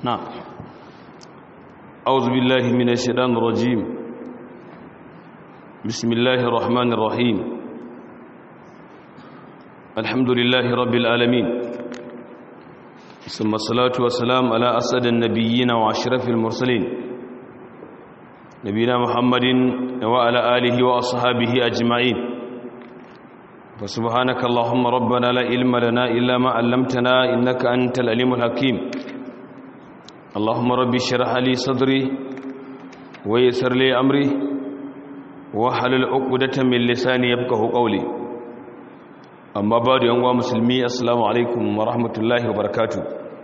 نعم. أعوذ بالله من الشيطان الرجيم. بسم الله الرحمن الرحيم. الحمد لله رب العالمين، ثم الصلاة والسلام على أسعد النبيين وأشرف المرسلين نبينا محمد وعلى آله وأصحابه أجمعين. فسبحانك اللهم ربنا لا علم لنا إلا ما علمتنا إنك أنت العليم الحكيم. اللهم ربي اشرح لي صدري ويسر لي أمري واحلل عقدة من لساني يفقهوا قولي. أما بعد يا مسلمي، السلام عليكم ورحمة الله وبركاته.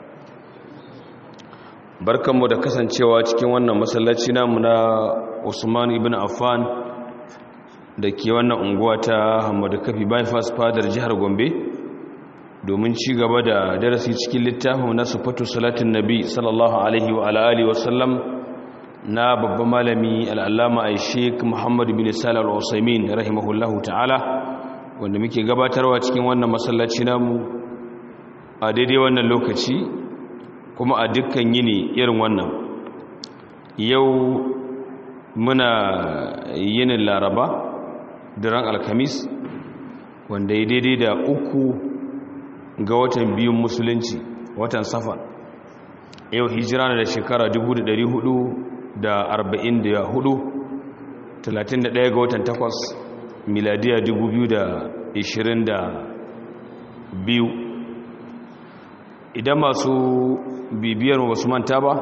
barkanmu da kasancewa cikin wannan masallaci namu na Usman ibn Affan da ke wannan unguwa ta Hamadu Kafi bypass fadar jihar Gombe domin ci gaba da darasi cikin littafin na sifatu salatin nabi sallallahu alaihi wa alihi wa sallam na babban malami al-allama Sheikh Muhammad bin Salih al-Usaimin rahimahullahu ta'ala, wanda muke gabatarwa cikin wannan masallaci namu a daidai wannan lokaci kuma a dukkan yini irin wannan. Yau muna yinin Laraba, daren Alkamis, wanda ya daidai da 3 ga watan biyun musulunci, watan Safar. Yau hijira na da shekara 1444, 31 ga watan 8 miladiya 2022. Idan masu bibiyar wasu manta ba,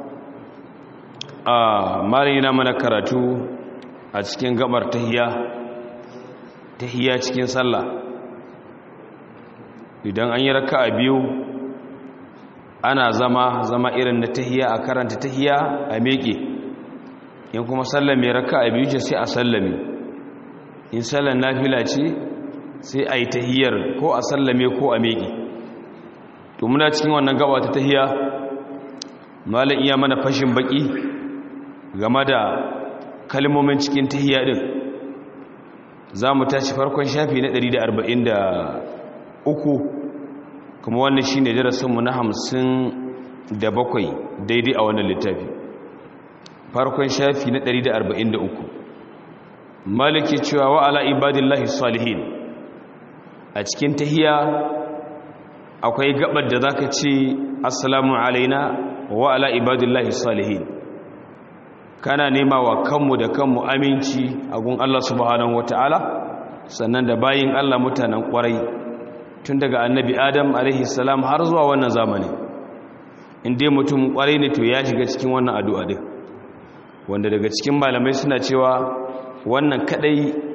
a mara yana mana karatu a cikin gabar tahiyya cikin sallah. Idan an yi raka'a biyu ana zama irin na tahiyya, a karanta tahiyya a miƙe. In kuma sallame raka'a biyu ce sai a sallame. In sallan nafila ce sai a yi tahiyyar ko a sallame ko a miƙe. To muna cikin wannan gaba ta tahiyya, malam iya mana fashin baki game da kalmomin cikin tahiyya din. Za mu tashi farkon shafi na 143, kuma wannan shine darasinmu na 57 daidai a wannan littafi. Farkon shafi na 143, maliki cewa wa ala ibadillahi salihin. A cikin tahiyya akwai gabar da zaka ce assalamu alaina wa ala ibadillahi salihin. Kana nema wa kanmu da kanmu aminci a gun Allah subhanahu wataala, sannan da bayin Allah mutanen kwarai tun daga annabi Adam alaihi salam har zuwa wannan zamani. In dai mutum kwarai ne to ya shiga cikin wannan addu'a din, wanda daga cikin malamai suna cewa wannan kadai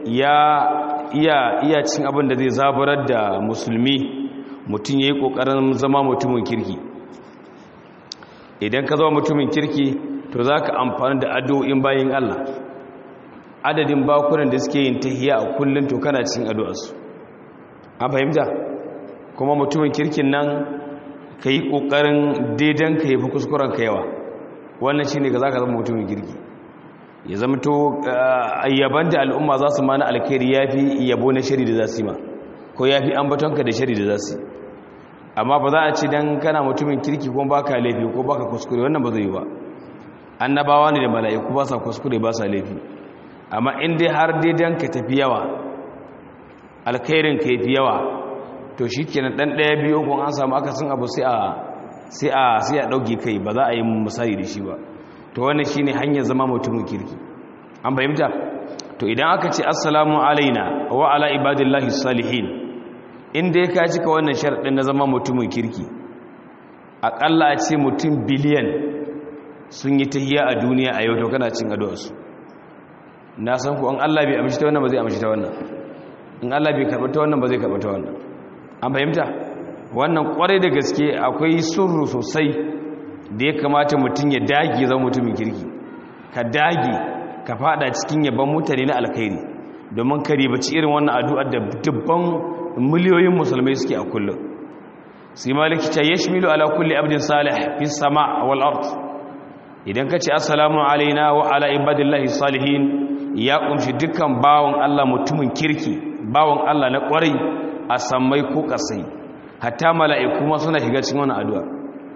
iya cikin abin da zai zaburar da musulmi mutum ya yi ƙoƙarin zama mutumin kirki. Idan ka zama mutumin kirki to za ka amfani da addu'o'in bayin Allah. Adadin bakunan da suke yin tahiyya a kullum to kana cikin addu'arsu. An fahimta? Kuma mutumin kirkin nan ka yi ƙoƙarin daidan ka yi fi kuskuren ka yawa. Wannan shi ne ga za ka zama mutumin kirki. Ya zama to ayyaban da al'umma za su mana alkhairi ya fi yabo na shari da za su yi ma, ko ya fi ambatonka da shari da za su yi. Amma ba za a ce don kana mutumin kirki ko baka laifi ko baka kuskure, wannan ba zai yi ba. Annabawa ne da mala'iku ba sa kuskure ba sa laifi. Amma in dai har daidan ka tafi yawa, alkhairin ka yafi yawa, to shi kenan ɗan ɗaya biyu kun an samu akasin abu sai a ɗauke kai, ba za a yi misali da shi ba. To wannan shine hanyar zama mutumin kirki. An fahimta? To idan aka ce assalamu alaina wa ala ibadillahi salihin, inda ya kaci ka wannan sharaɗin na zama mutumin kirki, aƙalla a ce mutum biliyan sun yi tahiyya a duniya a yau, to kana cin addu'arsu. Na san ku an Allah bai amshi ta wannan ba zai amshi ta wannan, in Allah bai karɓi ta wannan ba zai karɓi ta wannan. An fahimta? Wannan ƙwarai da gaske akwai sirru sosai da ya kamata mutum ya dage zama mutumin kirki. Ka dage ka fada cikin yaban mutane na alkhairi, domin ka ribaci irin wannan addu'ar da dubban miliyoyin musulmai suke a kullum. Sai maliki ta yashmilu ala kulli abdin salih fi sama wal ard. Idan ka ce assalamu alaina wa ala ibadillahi salihin, ya kunshi dukkan bawon Allah mutumin kirki, bawon Allah na kwarai a sammai ko kasai. Hatta mala'iku ma suna shiga cikin wannan addu'a.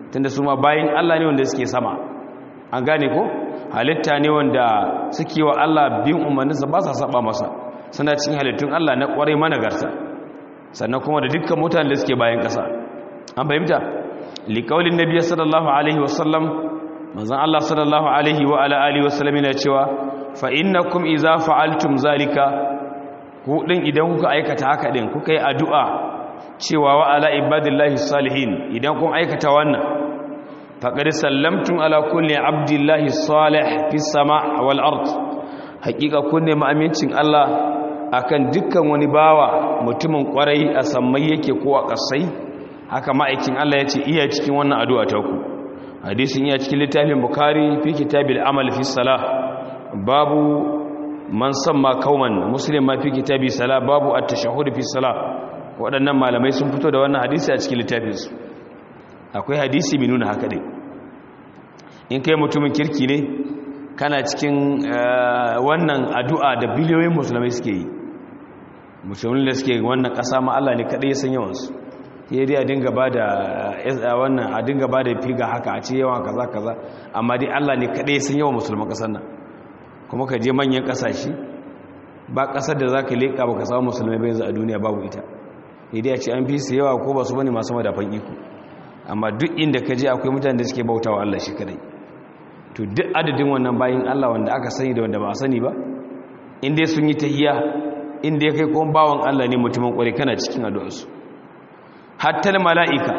tunda su ma bayin Allah ne wanda suke sama, an gane ko halitta ne wanda suke wa Allah bin umarninsa ba sa saba masa, suna cikin halittun Allah na kwarai managarta, sannan kuma da dukkan mutanen da suke bayan ƙasa. An fahimta liqaulin nabiy sallallahu alaihi wasallam, manzon Allah sallallahu alaihi wa ala alihi wasallam yana cewa fa innakum idza fa'altum zalika, ku din idan kuka aikata haka din kuka yi addu'a cewa wa ala ibadillahi salihin, idan kun aikata wannan faqad sallamtum ala kulli abdillahi salih fis sama' wal ard, hakika kun ne amincin Allah akan dukkan wani bawa mutumin kwarai a sammai yake ko a kasai. Haka ma'aikin Allah ya ce iya cikin wannan addu'a ta ku. Hadisin iya cikin littafin Bukhari fi kitabil amal fi salah, babu man samma kauman, Muslim ma fi kitabi salah babu at-tashahhud fi salah. Waɗannan malamai sun fito da wannan hadisi a cikin littafinsu. Akwai hadisi mai nuna haka dai, in kai mutumin kirki ne kana cikin wannan addu'a da biliyoyin musulmai suke yi, musulmin da suke wannan ƙasa ma Allah ne kaɗai ya san yawansu. Ya dai a dinga ba da figa haka a ce yawan kaza kaza, amma dai Allah ne kaɗai ya san yawan musulman ƙasar nan. Kuma ka je manyan ƙasashe, ba ƙasar da za ka leƙa ba ka samu musulmai bai yanzu a duniya babu ita. Ya dai a ce an fi su yawa ko ba su bane masu madafan iko, amma duk inda ka je akwai mutane da suke bautawa Allah shi kaɗai. To duk adadin wannan bayin Allah wanda aka sani da wanda ba a sani ba, inda sun yi tahiyya, inda ya kai kuma bawan Allah ne mutumin ƙware kana cikin addu'arsu. Hatta mala'ika,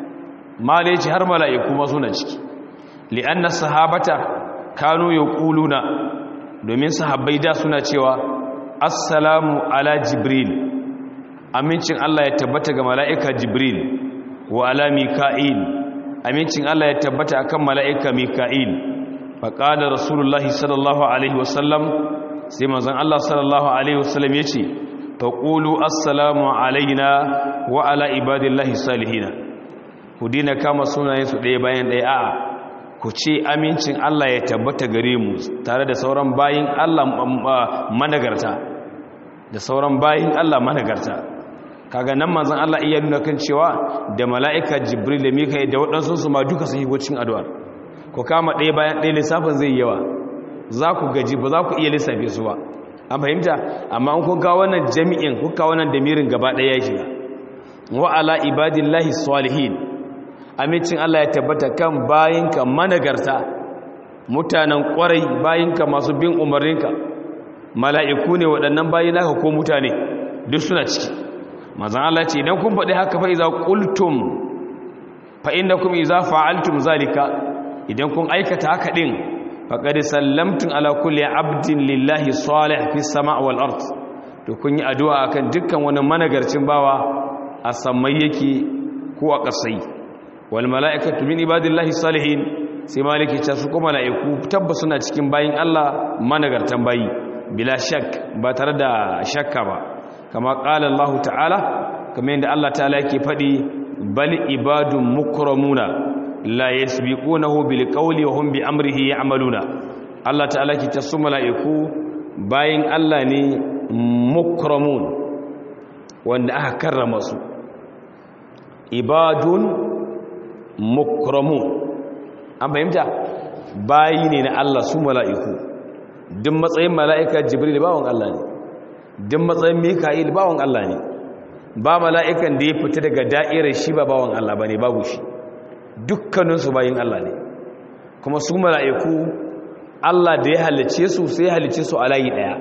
malaci har mala'iku ma suna ciki, li'anna sahabata kanu yaquluna, domin sahabbai da suna cewa assalamu ala jibril, amincin Allah ya tabbata ga mala'ika jibril, wa ala mika'il, amincin Allah ya tabbata akan mala'ika mika'il. Faƙalar rasulullahi sallallahu alaihi wasallam, sai manzon Allah sallallahu alaihi wasallam ya ce faƙulu assalamu alaina wa ala ibadillahi salihina, ku dina kama sunayensu ɗaya bayan ɗaya, a'a ku ce amincin Allah ya tabbata gare mu tare da sauran bayin Allah managarta, da sauran bayin Allah managarta. Kaga nan manzon Allah iya nuna kan cewa da mala'ika jibril da mika'il da waɗansu su ma duka sun yi cikin addu'ar. Ku kama ɗaya bayan ɗaya lissafin zai yawa, za ku gaji ba za ku iya lissafe su ba, an fahimta. Amma an kuka wannan jami'in, kuka wannan damirin gaba ɗaya ya shiga. Wa ala ibadillahi salihin, amincin Allah ya tabbata kan bayinka managarta, mutanen ƙwarai, bayinka masu bin umarninka, mala'iku ne waɗannan bayinaka ko mutane duk suna ciki. Manzon Allah ce idan kun faɗi haka fa iza qultum fa innakum iza fa'altum zalika, idan kun aikata haka din faqad sallamtum ala kulli abdin lillahi salih fi sama' wal ard, to kun yi addu'a akan dukkan wani managarcin bawa a sammai yake ko a ƙasai. Wal mala'ikatu min ibadillahi salihin, sai maliki ta su kuma mala'iku tabbas suna cikin bayin Allah managartan bayi bila shak, ba tare da shakka ba. Kama qala Allah ta'ala, kamar yadda Allah ta'ala yake faɗi bal ibadun mukramuna la yasbiqunahu bil qawli wa hum bi amrihi ya'maluna. Allah ta'ala ki tasu mala'iku bayin Allah ne mukramun, wanda aka karrama su, ibadun mukramun, an fahimta, bayi ne na Allah su mala'iku. Duk matsayin mala'ika jibril bawon Allah ne, duk matsayin mika'il bawon Allah ne, ba mala'ikan da ya fita daga da'irar shi ba bawon Allah ba ne, babu shi, dukkaninsu bayin Allah ne. Kuma su mala'iku Allah da ya halice su sai ya halice su a layi ɗaya,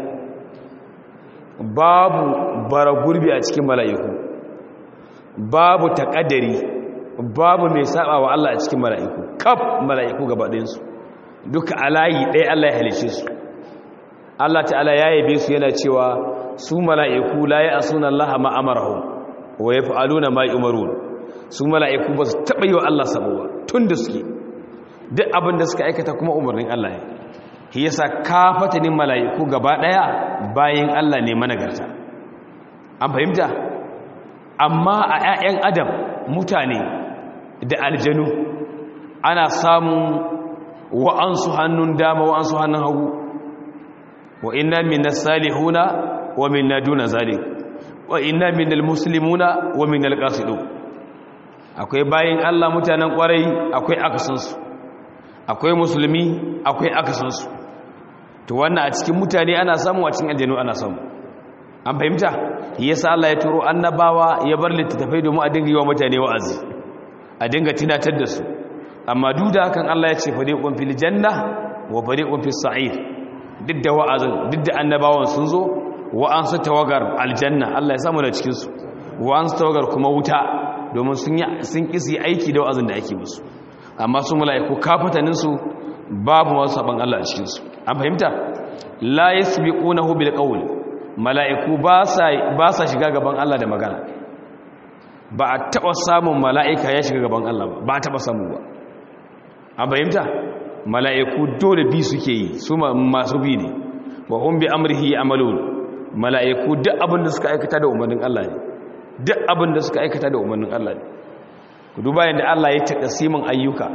babu bara gurbi a cikin mala'iku, babu taƙadari, babu mai saba wa Allah a cikin mala'iku, kaf mala'iku gabaɗinsu duka a layi ɗaya Allah ya halice su. Allah ta'ala ya yabe su yana cewa su mala'iku la ya'suna Allah ma amarahum wa yaf'aluna ma yu'marun. Su mala'iku ba su taɓa yi wa Allah sabowa tun da suke, duk abin da suka aikata kuma umarnin Allah ne. Shi yasa kafatanin mala'iku gaba ɗaya bayan Allah ne managarta, an fahimta. Amma a 'ya'yan adam, mutane da aljanu, ana samun wa'ansu hannun dama wa'ansu hannun hagu. Wa inna minnas salihuna wa minna duna zalik, wa inna minal muslimuna wa minal qasidun. akwai bayin Allah mutanen kwarai akwai akasinsu, akwai musulmi akwai akasinsu. To wannan a cikin mutane ana samu, a cikin aljanu ana samu. An fahimta? Yasa Allah ya turo annabawa ya bar littattafai domin a dinga yi wa mutane wa'azi, a dinga tunatar da su. Amma duk da hakan Allah ya ce fariqun fil janna wa fariqun fis sa'ir. Duk da wa'azin, duk da annabawan sun zo, wa'ansu tawagar aljanna Allah ya samu da cikin su, wa'ansu tawagar kuma wuta, domin sun kisi aiki da wa'azin da ake musu. Amma su mala'iku kafatanin su babu wasu saban Allah a cikin su. An fahimta? La yasbiqunahu bil qawl. Mala'iku ba sa shiga gaban Allah da magana. Ba a taba samun mala'ika ya shiga gaban Allah ba a taba samu ba. An fahimta? Mala'iku dole bi suke yi, su masu bi ne. Wa hum bi amrihi amalun. Mala'iku duk abin da suka aikata da umarnin Allah ne. Duk abin da suka aikata da umarnin Allah ne. Ku duba yadda Allah ya takasimin ayyuka.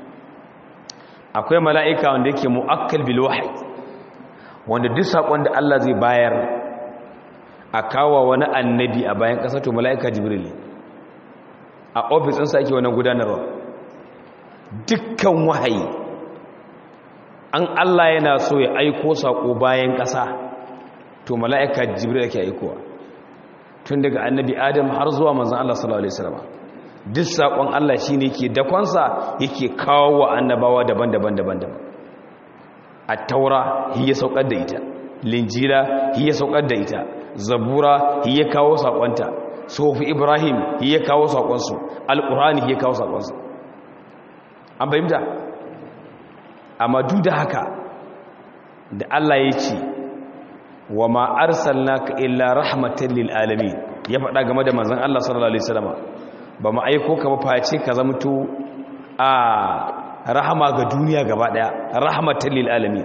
Akwai mala'ika wanda yake mu'akkal bil wahyi, wanda duk sakon da Allah zai bayar a kawo wani annabi a bayan ƙasa, to mala'ika Jibril a ofis ɗinsa ake wannan gudanarwa. Dukkan wahayi an Allah yana so ya aiko sako bayan ƙasa, to mala'ika Jibril yake aikowa, tun daga annabi Adam har zuwa manzon Allah sallallahu alaihi wasallam. Duk sakon Allah shine yake dakonsa, yake kawo wa annabawa daban-daban. At-Taura shi ya saukar da ita, Linjila shi ya saukar da ita, Zabura shi ya kawo sakonta, Sufi Ibrahim shi ya kawo sakonsu, Al-Qur'ani shi ya kawo sakonsu. An fahimta? Amma duk da haka da Allah ya ce wa ma arsalnaka illa rahmatan lil alamin, ya faɗa game da manzon Allah sallallahu alaihi wasallam, ba mu aiko ka ba face ka zamto a rahama ga duniya gaba daya, rahmatan lil alamin.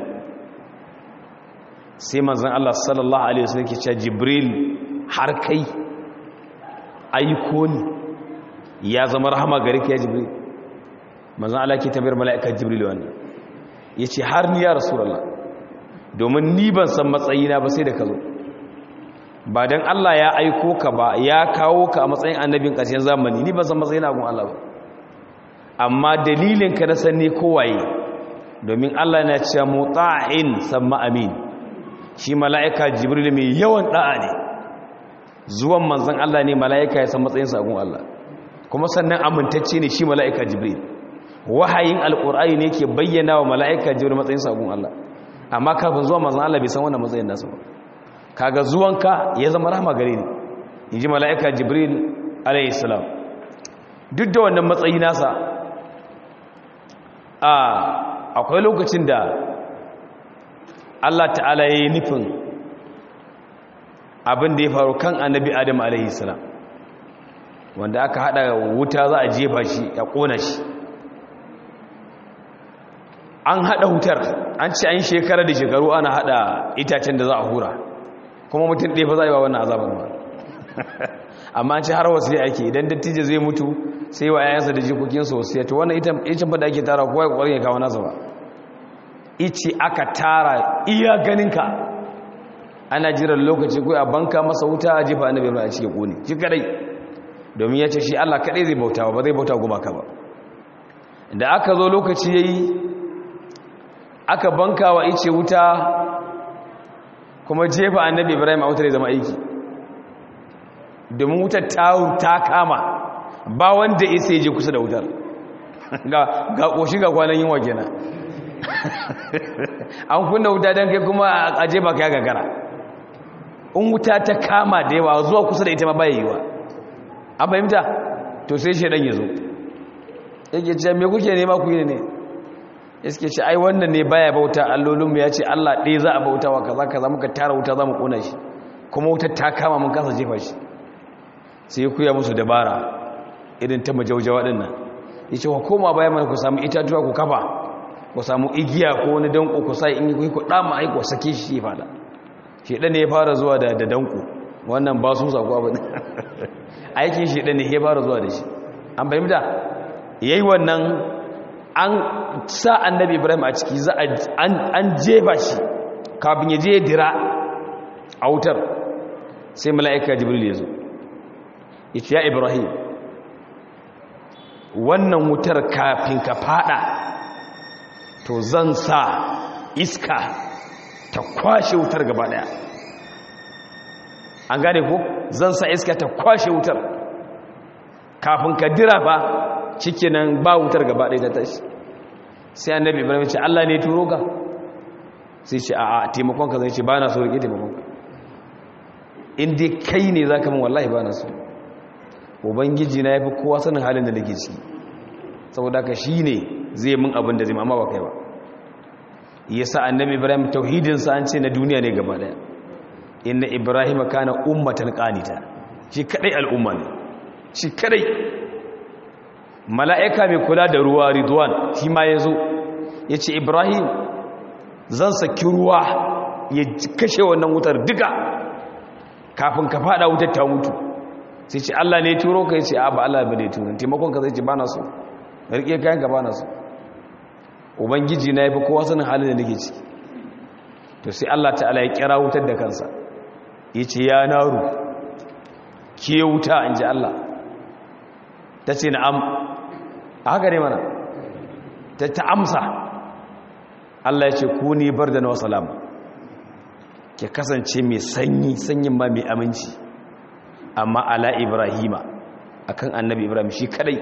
Sai manzon Allah sallallahu alaihi wasallam ke cewa Jibril, har kai aiko ni ya zama rahama gare ka ya Jibril? Manzon Allah ke tambayar mala'ika Jibril wannan, yace har ni ya rasulullah, domin ni ban san matsayina ba sai da ka zo. Ba dan Allah ya aiko ka ba, ya kawo ka a matsayin annabin ƙarshen zamani, ni ban san matsayina gun Allah ba. Amma dalilin ka na san ne kowaye, domin Allah yana cewa muta'in samma amin. Shi mala'ika Jibril mai yawan da'a ne. Zuwan manzon Allah ne mala'ika ya san matsayin sa gun Allah. Kuma sannan amintacce ne shi mala'ika Jibril. Wahayin alqur'ani ne ke bayyana wa mala'ika Jibril matsayin sa gun Allah. Amma kafin zuwa manzon Allah bai san wannan matsayin nasa ba. Kaga zuwanka ya zama rahama gare ni, inji mala'ika Jibril alayhi salam. Duk da wannan matsayi nasa, akwai lokacin da Allah ta'ala ya yi nufin abin da ya faru kan annabi Adam alayhi salam, wanda aka hada wuta za a jefa shi ya kona shi. An hada wutar, an ce an shekara da shekaru ana hada itacen da za a hura, kuma mutum ɗaya fa za a yi wa wannan azabar ba. Amma an ce har wasu ya ake, idan dattijo zai mutu sai wa yayansa da jikokinsa wasu ya, to wannan icin fa da ake tara kowa ya ƙwarin ya kawo nasa ba. Ice aka tara iya ganinka, ana jiran lokaci ko a banka masa wuta a jefa annabi mai a cikin ƙone shi kadai, domin ya ce shi Allah kadai zai bauta ba zai bauta gumaka ba. Da aka zo lokaci yayi aka banka wa ice wuta, kuma jefa annabi Ibrahim a wutar ya zama aiki, domin wutar ta kama, ba wanda isa ya je kusa da wutar. ga ƙoshi ga kwanan yin wake na. An kunna wuta don kai kuma a jefa ka ya gagara. In wuta ta kama da yawa zuwa kusa da ita ma baya yiwa. An fahimta? To sai shaidan ya zo, yake ce me kuke nema ku yi ne? Iske ce ai wannan ne baya bauta allolinmu, ya ce Allah ɗaya za a bauta wa kaza muka tara wuta za mu ƙona shi, kuma wutar ta kama mun kasa jefa shi. Sai ya kuya musu dabara irin ta majaujawa ɗin nan, ya ce wa koma baya mana ku samu itatuwa ku kafa, ku samu igiya ko wani danko ku sa in yi ku ɗama aiko sake shi fada. Shi ɗan ne ya fara zuwa da danko, wannan ba sun saku abin aikin shi ɗan ne ya fara zuwa da shi. An fahimta? Yayi wannan, an sa annabi Ibrahim a ciki, za an jefa shi kafin ya je ya dira a wutar. Sai mala'ika Jibril ya zo, ya ce ya Ibrahim, wannan wutar kafin ka fada to zan sa iska ta kwashe wutar gaba daya. An gane ko zan sa iska ta kwashe wutar kafin ka dira ba shikenan ba wutar gaba daya ta tashi. Sai annabi Ibrahim ya ce Allah ne turo ka? Sai ce a'a taimakon ka. Zai ce ba na so rike taimakon ka, in dai kai ne zaka min wallahi ba na so. Ubangiji na yafi kowa sanin halin da nake ciki, saboda ka shine zai min abin da zai amma ba kai ba. Yasa annabi Ibrahim tauhidin sa an ce na duniya ne gaba daya. Inna Ibrahim kana ummatan qanita, shi kadai al'umma ne, shi kadai. Mala'ika mai kula da ruwa Ridwan shi ma yazo yace Ibrahim zan saki ruwa ya kashe wannan wutar duka kafin ka fada wutar ta mutu. Sai ce Allah ne turo ka? Yace a ba Allah ba ne turo, taimakon ka. Zai ce bana so, rike kayan ka bana so. Ubangiji na yafi kowa sanin halin da nake ciki. To sai Allah ta'ala ya kira wutar da kansa yace ya naru ke wuta, inji Allah. Tace na'am, haka ne mana ta amsa. Allah ya ce ku ni bardan wa salam, ke kasance mai sanyi, sanyin ma mai aminci, amma ala Ibrahima, akan annabi Ibrahim shi kadai.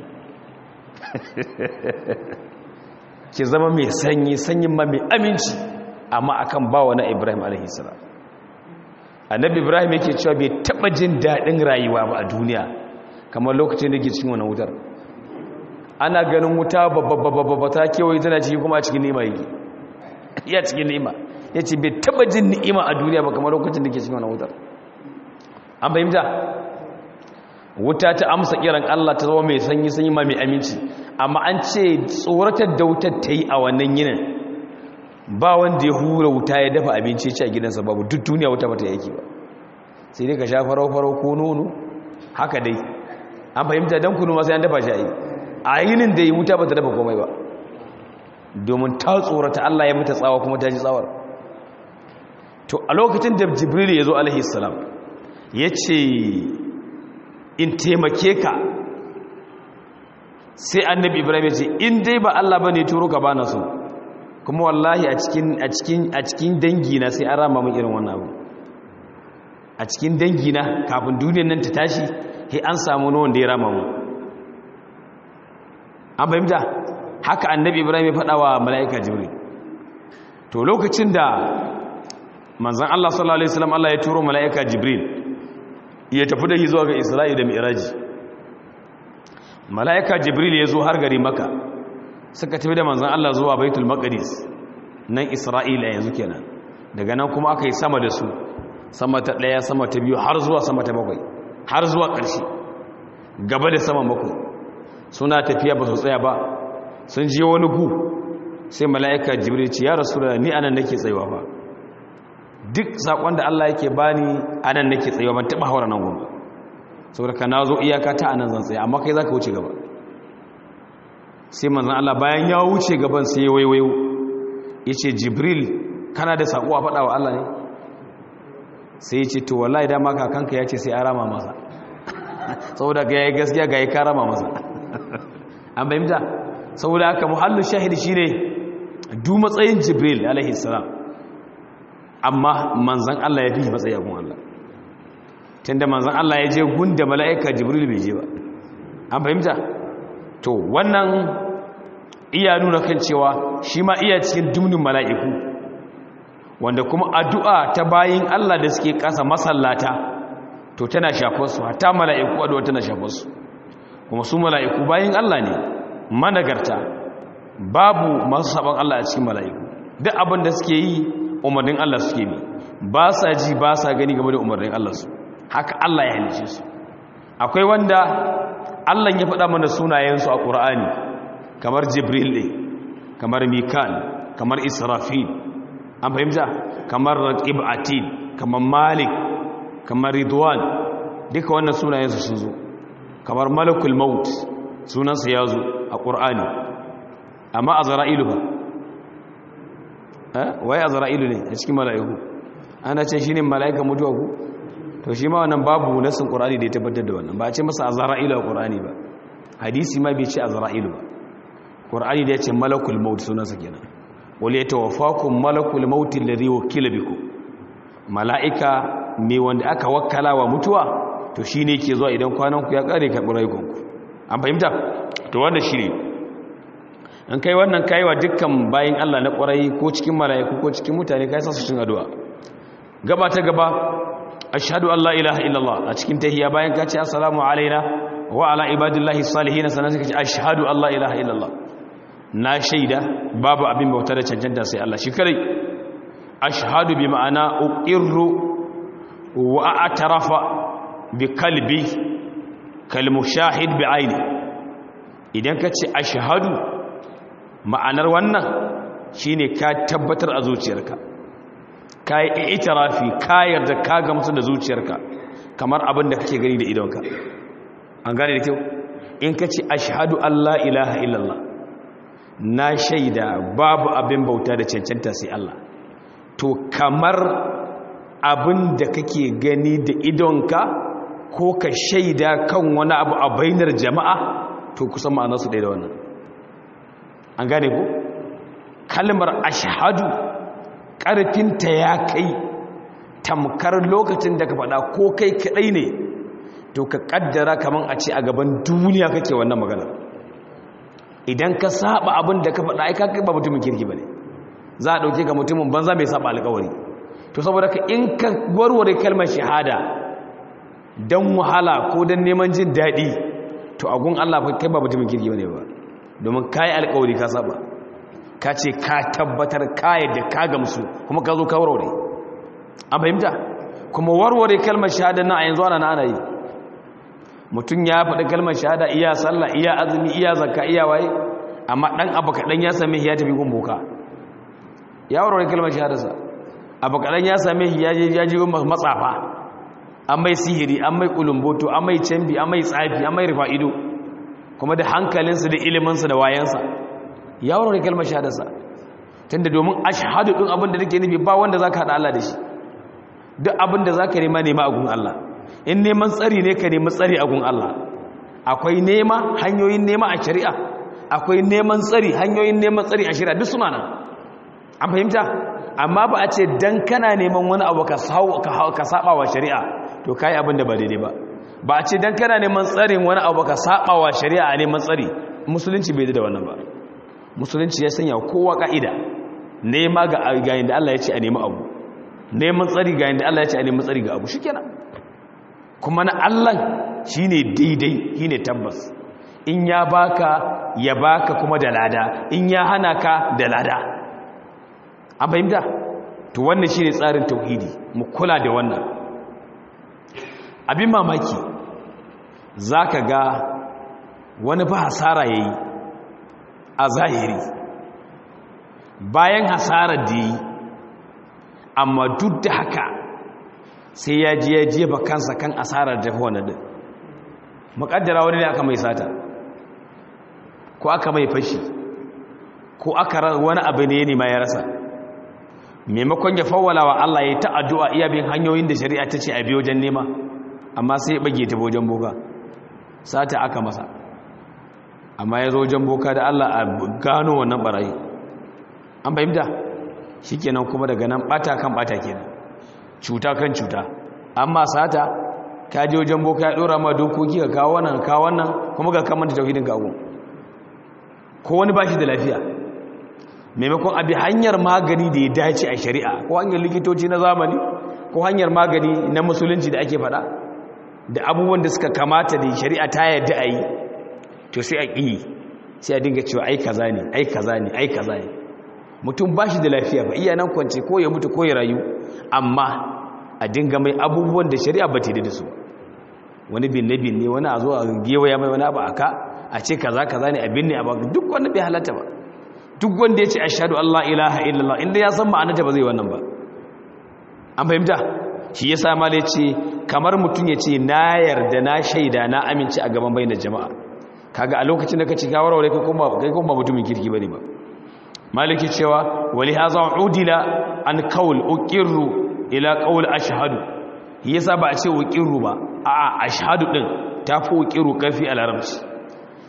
Ke zama mai sanyi, sanyin ma mai aminci, amma akan bawa na Ibrahim alaihi salam. Annabi Ibrahim yake cewa bai taba jin dadin rayuwa ba a duniya kamar lokacin da yake cikin wannan wutar. Ana ganin wuta babba ta kewaye tana ciki kuma a cikin ni'ima yake, iya cikin ni'ima. Yace bai taba jin ni'ima a duniya ba kamar lokacin da yake cikin wannan wutar. An fahimta? Wuta ta amsa kiran Allah, ta zama mai sanyi, sanyi ma mai aminci, amma an ce tsoratar da wutar ta yi a wannan yinin ba wanda ya hura wuta ya dafa abinci ci a gidansa, babu. Duk duniya wuta bata yake ba, sai dai ka sha farau-farau ko nono haka dai. An fahimta? Dan kunu ma sai an dafa shi a yinin da yi wuta bata dafa komai ba, domin ta tsorata. Allah ya mata tsawa kuma ta ji tsawar. To a lokacin da Jibril ya zo alaihi salam ya ce in taimake ka, sai annabi Ibrahim ya ce in dai ba Allah bane turo ka bana so, kuma wallahi a cikin dangi na sai an rama min irin wannan abu. A cikin dangi na kafin duniyar nan ta tashi sai an samu wanda ya rama mu. An fahimta? Haka annabi Ibrahim ya faɗa wa mala'ika Jibril. To lokacin da manzon Allah sallallahu alaihi wasallam Allah ya turo mala'ika Jibril ya tafi da shi zuwa ga Isra'i da Mi'raji. Mala'ika Jibril ya zo har gari Makka, suka tafi da manzon Allah zuwa Baitul Maqdis, nan Isra'ila yanzu kenan. Daga nan kuma aka yi sama da su, sama ta ɗaya, sama ta biyu, har zuwa sama ta bakwai, har zuwa ƙarshe, gaba da sama bakwai. Suna tafiya ba su tsaya ba, sun je wani gu, sai mala'ika Jibril ce ya Rasulullah, ni anan nake tsayawa ba. Duk saƙon da Allah yake bani anan nake tsayawa, ban taɓa haura nan goma. Saboda ka na zo iyaka ta anan zan tsaya, amma kai za ka wuce gaba. Sai manzan Allah bayan ya wuce gaban sai ya waiwayo ya ce Jibril, kana da saƙo a faɗa wa Allah ne? Sai ya ce to wallahi dama kakanka ya ce sai a rama masa. Saboda ga ya gaskiya ga ya karama masa. An bayyanta? Saboda haka muhallu shahidi shine du matsayin Jibril alaihi salam, amma manzan Allah ya fi matsayi a gun Allah, tunda manzan Allah ya je gunda mala'ika Jibril bai je ba. An fahimta? To wannan iya nuna kan cewa shi ma iya cikin dumnin mala'iku, wanda kuma addu'a ta bayin Allah da suke ƙasa masallata to tana shafarsu, hatta mala'iku addu'a tana shafarsu. Kuma su mala'iku bayin Allah ne managarta, babu masu saban Allah a cikin mala'iku. Duk abin da suke yi umarnin Allah suke bi, ba sa ji ba sa gani game da umarnin Allah su, haka Allah ya halice su. Akwai wanda Allah ya faɗa mana sunayensu a ƙur'ani, kamar Jibril ɗin, kamar Mikal, kamar Israfil. An fahimta? Kamar Raqib Atid, kamar Malik, kamar Ridwan, duka wannan sunayensu sun zo. Kamar Malakul Maut, sunansa ya zo a ƙur'ani. Amma Azra'ilu ba, wai Azra'ilu ne a cikin mala'iku? Ana ce shi ne mala'ikan mutuwa ku? To shi ma wannan babu nasin ƙur'ani da ya tabbatar da wannan, ba a ce masa Azra'ilu a ƙur'ani ba. hadisi ma bai ce azra'ilu ba, qur'ani da ya ce malakul maut sunansa kenan, wal yatawaffakum malakul maut alladhi wukila bikum, mala'ika mai wanda aka wakkala wa mutuwa to shine yake zuwa idan kwanan ku ya kare karɓi rayukanku. An fahimta? To wannan shine an kai wannan kaiwa dukkan bayin Allah na ƙwarai ko cikin mala'iku ko cikin mutane kai sa su cin addu'a. Gaba ta gaba, ashhadu an la ilaha illallah, a cikin tahiyya bayan ka ce assalamu alaina wa ala ibadillahi salihin, sannan sai ka ce ashhadu an la ilaha illallah, na shaida babu abin bauta da cancanta sai Allah shi kadai. Ashhadu bi ma'ana uqirru wa a'tarafa bi qalbi kal mushahid bi aini. Idan ka ce ashhadu, ma'anar wannan shine ka tabbatar a zuciyarka, ka yi itirafi, ka yarda, ka gamsu da zuciyarka kamar abin da kake gani da idonka. An gane da kyau? In ka ce ashhadu an la ilaha illallah, na shaida babu abin bauta da cancanta sai Allah, to kamar abin da kake gani da idonka ko ka shaida kan wani abu a bainar jama'a, to kusan ma'anarsu ɗaya da wannan. An gane ku? Kalmar ashhadu ƙarfinta ya kai tamkar lokacin da ka faɗa ko kai kaɗai ne, to ka ƙaddara kamar a ce a gaban duniya kake wannan magana. Idan ka saba abin da ka faɗa, ai ka kai ba mutumin kirki ba ne, za a ɗauke ka mutumin banza mai saba alƙawari. To saboda ka in ka warware kalmar shahada don wahala ko don neman jin daɗi, to agun Allah kai ba mutumin kirki ba ne ba, domin ka yi alƙawari ka saba, ka ce ka tabbatar ka yadda ka gamsu kuma ka zo ka warware. An fahimta? Kuma warware kalmar shahada na a yanzu ana yi. Mutum ya faɗi kalmar shahada, iya sallah, iya azumi, iya zakka, iya waye, amma ɗan abu kaɗan ya same ya tafi gun boka, ya warware kalmar shahadarsa. Abu kaɗan ya same ya ji gun matsafa, an mai sihiri, an mai kulumboto, an mai canbi, an mai tsafi, an mai rufa ido, kuma da hankalinsa da iliminsa da wayansa ya warware kalmar shahadarsa. Tunda domin ashhadu din abin da nake nufi ba wanda zaka hada Allah da shi. Duk abin da zaka nema a gun Allah. In neman tsari ne ka nemi tsari a gun Allah. Akwai nema hanyoyin nema a shari'a, akwai neman tsari hanyoyin neman tsari a shari'a, duk suna nan. An fahimta? Amma ba a ce dan kana neman wani abu ka saba wa shari'a to kai abin da ba daidai ba. Ba a ce dan kana neman tsarin wani abu ka saba wa shari'a a neman tsari. Musulunci bai da wannan ba. Musulunci ya sanya kowa ka'ida, nema ga yayin da Allah ya ce a nemi abu, neman tsari ga yayin da Allah ya ce a nemi tsari ga abu, shikenan. Kuma na Allah shine daidai, shine tabbas. In ya baka kuma da lada, in ya hana ka da lada. An fahimta? To wannan shine tsarin tauhidi, mu kula da wannan. Abin mamaki zaka ga wani ba hasara yayi a zahiri, bayan hasarar da yi, amma duk da haka sai ya jefa kansa kan asarar da wani din. Muƙaddara wani ne aka mai sata, ko aka mai fashi, ko aka wani abu ne ma ya rasa. Maimakon ya fawwala wa Allah ya ta addu'a iya bin hanyoyin da shari'a ta ce a biyo wajen nema, amma sai ya bage ta wajen boka, sata aka masa. Amma ya zo wajen boka da Allah a gano wannan barayi. An fahimta? Shi kenan kuma daga nan bata kan bata kenan, cuta kan cuta. Amma sata ka je wajen boka ya dora ma dokoki ka kawo wannan kuma ga kamar da tauhidin kago. Ko wani bashi da lafiya, maimakon abi hanyar magani da ya dace a shari'a, ko hanyar likitoci na zamani, ko hanyar magani na musulunci da ake faɗa, da abubuwan da suka kamata da shari'a ta yarda a yi, to sai a ƙi, sai a dinga cewa ai kaza ne, ai kaza ne, ai kaza ne. Mutum ba shi da lafiya ba, iya nan kwance ko ya mutu ko ya rayu, amma a dinga mai abubuwan da shari'a ba ta yi da su. Wani binne wani a zo a gewaya mai wani abu aka, a ce kaza ne, a binne a ba, duk wani bai halatta ba. Duk wanda ya ce ashhadu an la ilaha illallah, inda ya san ma'anarta ba zai wannan ba. An fahimta? Shi ya sa ma da ya ce kamar mutum ya ce na yarda na shaida na amince a gaban bainar jama'a. Kaga a lokacin da ka ci gawarware kai kuma mutumin kirki bane ba. Maliki cewa wali hadha udila an qaul uqirru ila qaul ashhadu. Yasa ba a ce uqirru ba, a'a ashhadu din tafi uqirru karfi a larabci.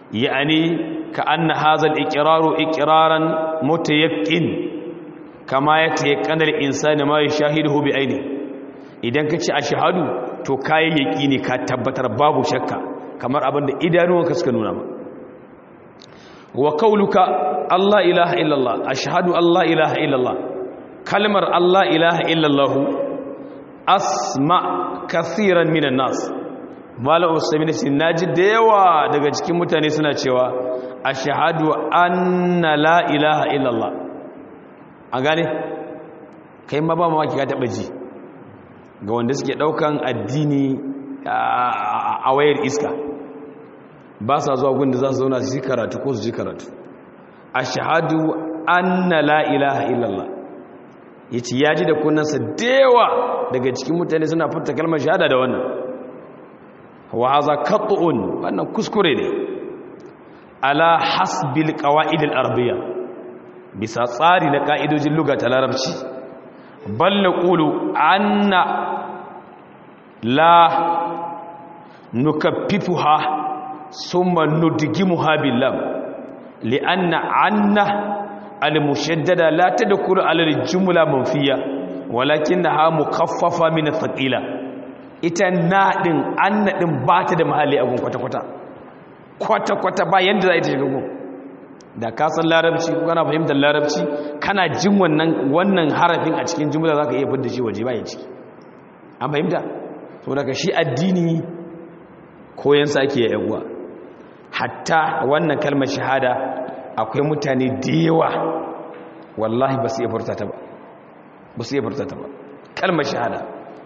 yani ka anna hadha al-iqraru iqraran mutayaqqin kama yatayaqqana al-insanu ma yashahiduhu bi aini. Idan ka ce ashhadu to kai yaqini ka tabbatar babu shakka kamar abinda idanuwanka suka nuna ma. wa qawluka Allah ilaha illallah ashhadu Allah ilaha illallah, kalmar Allah ilaha illallah asma kathiran minan nas. Malam Usaimin shi naji da yawa daga cikin mutane suna cewa ashhadu anna la ilaha illallah. A gane kai ma ba mawaki ka taba ji ga wanda suke daukan addini a wayar iska, ba sa zuwa gunda za su zauna su ji karatu ko su ji karatu. ashhadu anna la ilaha illallah yace yaji da kunnansa dewa daga cikin mutane suna furta kalmar shahada da wannan. wa hadha qat'un, wannan kuskure ne ala hasbil qawaid al arabiyya, bisa tsari na kaidojin lugha ta larabci. bal naqulu anna la nukaffifuha summa nudgimuha bil lam لأن عنا المشددة لا تدخل على الجملة منفية ولكنها مخففة من الثقيلة. ita na din anna din ba ta da mahalli a gun kwata-kwata ba yadda za a yi ta shiga gun. da ka san larabci ko kana fahimtar larabci kana jin wannan harafin a cikin jumla za ka iya fidda shi waje ba ya ciki. an fahimta? so daga shi addini koyansa ake yi yaguwa. hatta wannan kalmar shahada akwai mutane da yawa wallahi ba su iya furta ta ba. kalmar shahada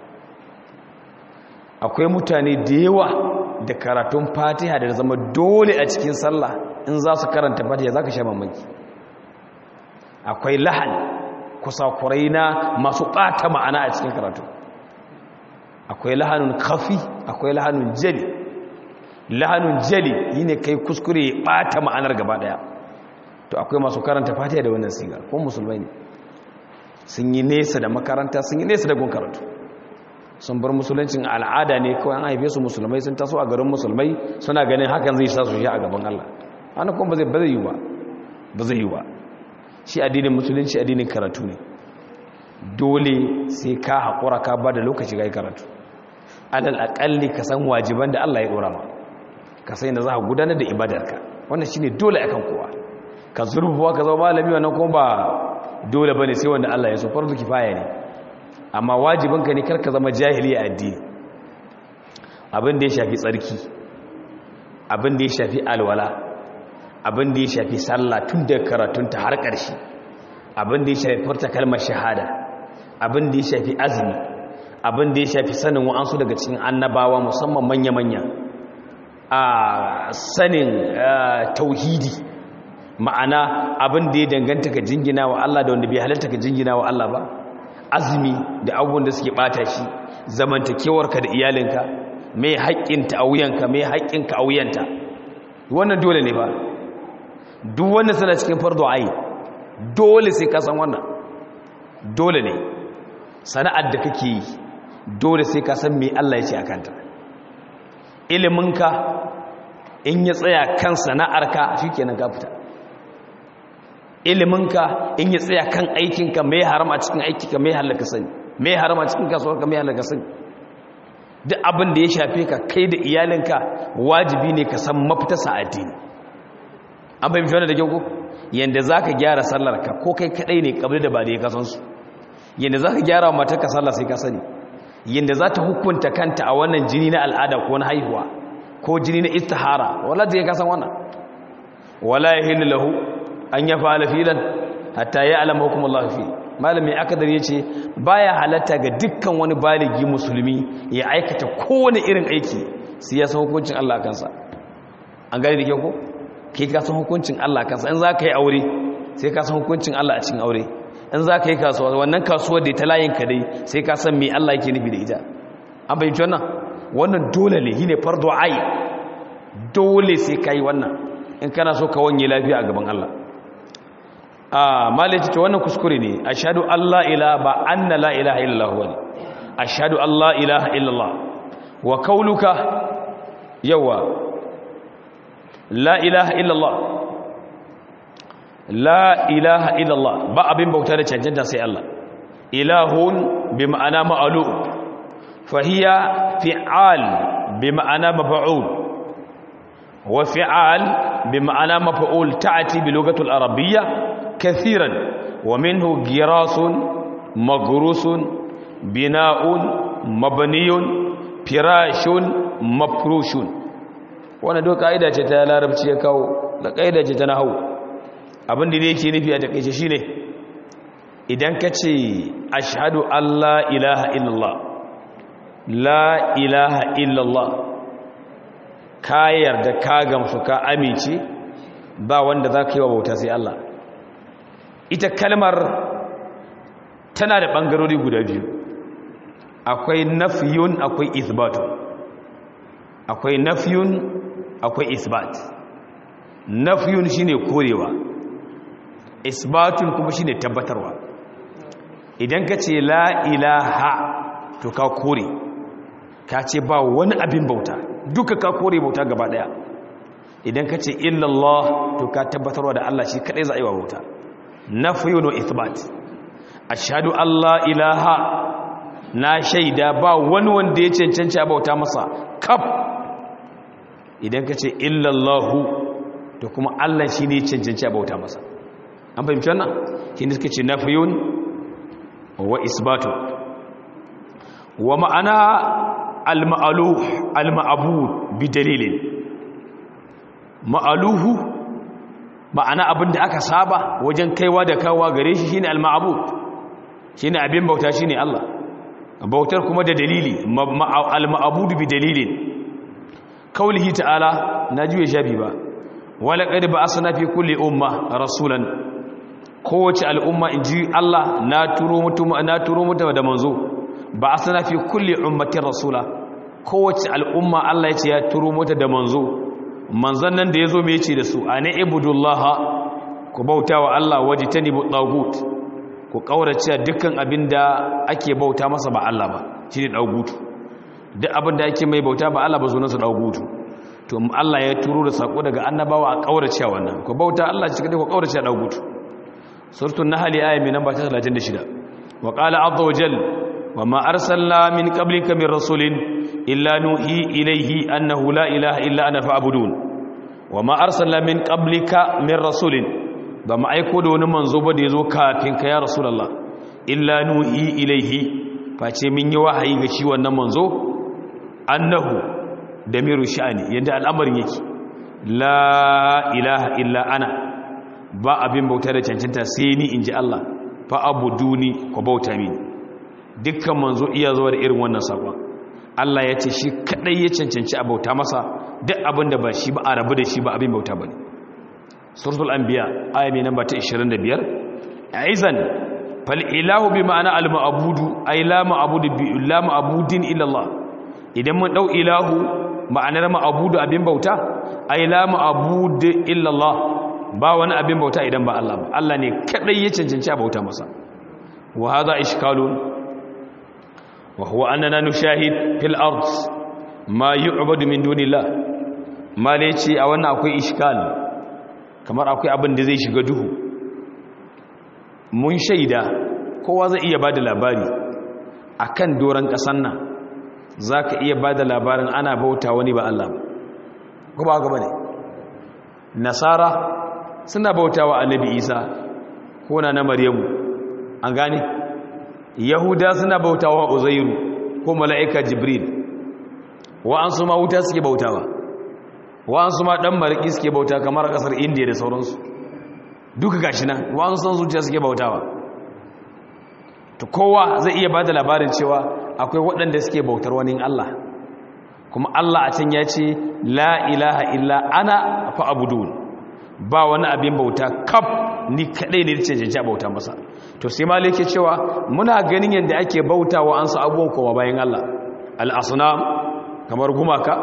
akwai mutane da yawa da karatun fatiha da zama dole a cikin sallah in za su karanta fatiha za ka sha mamaki. akwai lahan kusakurai na masu ɓata ma'ana a cikin karatu. akwai lahanun kafi, akwai lahanun jali. lahanun jali yi ne kai kuskure ya ɓata ma'anar gaba ɗaya. to akwai masu karanta fatiha da wannan siga ko musulmai ne sun yi nesa da makaranta, sun yi nesa da gun karatu, sun bar musuluncin al'ada ne kawai an haife su musulmai, sun taso a garin musulmai suna ganin hakan zai sa su shi a gaban Allah. ana kuma ba zai yi ba. shi addinin musulunci addinin karatu ne. dole sai ka haƙura ka ba da lokaci ga karatu. alal aƙalli ka san wajiban da Allah ya ɗora ma, ka sai da za ka gudanar da ibadarka. wannan shine dole akan kowa. ka zurfuwa ka zama malami wannan kuma ba dole bane sai wanda Allah ya so, farzu kifaya ne. amma wajibinka ne karka zama jahili a addini. abin da ya shafi tsarki, abin da ya shafi alwala, abin da ya shafi sallah tun da karatunta har ƙarshe, abin da ya shafi furta kalmar shahada, abin da ya shafi azumi, abin da ya shafi sanin wa'ansu daga cikin annabawa musamman manya-manya, a sanin tauhidi, ma'ana abin da ya danganta ka jingina wa Allah da wanda bai halarta ka jingina wa Allah ba, azumi da abubuwan da suke bata shi, zamantakewarka da iyalinka, mai haƙƙinta a wuyanka, mai haƙƙinka a wuyanta. wannan dole ne ba. duk wanda suna cikin fardo ayi dole sai ka san wannan. dole ne sana'ar da kake yi dole sai ka san me Allah ya ce a kanta. iliminka in ya tsaya kan sana'arka shikenan ka fita. iliminka in ya tsaya kan aikinka mai haram a cikin aikinka mai halaka sani, mai haram a cikin kasuwarka mai halaka sani. duk abin da ya shafe ka kai da iyalinka wajibi ne ka san mafita addini. an fahimci wannan da kyau ko yanda zaka gyara sallarka ko kai kadai ne kabli da ba da ya kasan su, yanda zaka gyara wa matarka sallah sai ka sani, yanda za ta hukunta kanta a wannan jini na al'ada ko na haihuwa ko jini na istihara, wala da ya kasan wannan. wala yahillu lahu an yaf'ala filan hatta ya'lama hukmullahi fi. malami akadar yace baya halatta ga dukkan wani baligi musulmi ya aikata kowane irin aiki sai ya san hukuncin Allah kansa. an gane da kyau ko kai ka san hukuncin Allah kansa. in za ka yi aure sai ka san hukuncin Allah a cikin aure. in za ka yi kasuwa wannan kasuwar da ta layin ka dai sai ka san me Allah yake nufi da ita. an bayyana wannan dole ne, shine fardu ayi. dole sai ka yi wannan in kana so ka wanye lafiya a gaban Allah. malaci ta wannan kuskure ne. ashhadu Allah ilaha ba anna la ilaha illallah wani. ashhadu Allah ilaha illallah wa qauluka yawa la ilaha illallah la ilaha illallah ba abin bauta da cancanta sai Allah ilahun bi ma'ana ma'alu fahiya fi'al bi ma'ana maf'ul wa fi'al bi ma'ana maf'ul ta'ti bi lughatil arabiyya kathiran wa minhu girasun magrusun bina'un mabniyun firashun mafrushun wannan duk kaida ce ta larabci ya kawo da kaida ce ta nahwu abin da yake nufi a takeice shine idan ka ce ashhadu an la ilaha illallah la ilaha illallah ka yarda ka gamsu ka amince ba wanda za ka yi wa bauta sai Allah ita kalmar tana da ɓangarori guda biyu akwai nafiyun akwai isbatun akwai nafiyun akwai isbat nafiyun shine korewa isbatun kuma shine tabbatarwa idan ka ce la ilaha to ka kore ka ce ba wani abin bauta duka ka kore bauta gaba daya idan ka ce illallah to ka tabbatarwa da Allah shi kadai za a yi wa bauta nafiyun wa isbat ashhadu an la ilaha na shaida ba wani wanda ya cancanci a bauta masa kaf idan ka ce illallahu to kuma Allah shi ne cancanci a bauta masa an fahimci wannan shi ne suka ce nafiyun wa isbatu wa ma'ana al-ma'aluh al-ma'bud bi dalilin ma'aluhu ma'ana abinda aka saba wajen kaiwa da kawa gare shi shine al-ma'bud shine abin bauta shine Allah bautar kuma da dalili al-ma'bud bi dalilin kaulihi ta'ala najuye shabi ba wala qad ba'athna fi kulli umma rasulan kowace al'umma inji Allah na turo mutum da manzo ba'athna fi kulli ummatin rasula kowace al'umma Allah yace ya turo mutum da manzo manzon nan da yazo me yace da su ana ibudullaha ku bautawa Allah wajtanibu tagut ku kaurace dukkan abinda ake bauta masa ba Allah ba shine dagutu duk abinda ake mai bauta ba Allah ba zo nasa dagutu to Allah ya turo da sako daga annabawa a kaurace wannan ku bauta Allah shi kadai ku kaurace dagutu suratul nahl aya mai namba 36 wa qala azza wa jalla wa ma arsalna min qablika min rasulin illa nuhi ilayhi annahu la ilaha illa ana fa'budun wa ma arsalna min qablika min rasulin ba ma aiko da wani manzo ba da yazo kafin ka ya rasulullah illa nuhi ilayhi face min yi wahayi ga shi wannan manzo annahu damiru sha'ani yanda al'amarin yake la ilaha illa ana ba abin bauta da cancanta sai ni inji Allah fa abuduni ku bauta mini dukkan manzo iya zuwa da irin wannan sakon Allah ya ce shi kadai ya cancanci a bauta masa duk abin da ba shi ba a rabu da shi ba abin bauta bane suratul anbiya aya mai namba ta 25 aizan fal ilahu bi ma'ana al ma'budu ay la ma'budu bi la ma'budin illa Allah idan mun dau ilahu ma'anar ma'budu abin bauta ay la ma'bud illa Allah ba wani abin bauta idan ba Allah ba Allah ne kadai ya cancanci a bauta masa wa hadha ishkalun wa huwa annana nushahid fil ard ma yu'badu min dunillah malaci a wannan akwai iskal kamar akwai abin da zai shiga duhu mun shaida kowa zai iya bada labari akan doran kasan nan zaka iya bada labarin ana bauta wani ba Allah ba ba gaba ne nasara suna bautawa annabi Isa ko na Maryamu an gane yahuda suna bautawa uzairu ko mala'ika jibril wa'ansu ma wuta suke bautawa wa'ansu ma dan mariki suke bauta kamar kasar indiya da sauransu duka gashi nan wa'ansu san zuciya suke bautawa to kowa zai iya bada labarin cewa akwai waɗanda suke bautar wani Allah kuma Allah a can ya ce la ilaha illa ana fa'budun ba wani abin bauta kaf ni kadai ne ce jajja bauta masa to sai malik yake cewa muna ganin yadda ake bautawa an sa abubuwan kowa bayan Allah al-asnam kamar gumaka